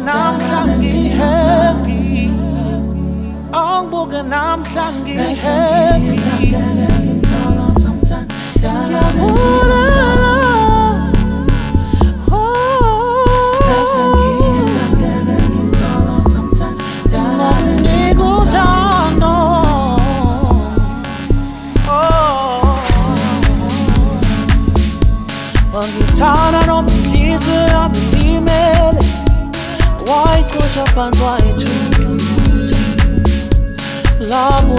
namhla ngi-happy. Angibuke namhla ngi-happy. Ngiyabulala. Ngakunika uthando. Wangithanda noma inhliziyo yami ilimele. Wayicosha phansi wayithutha. Love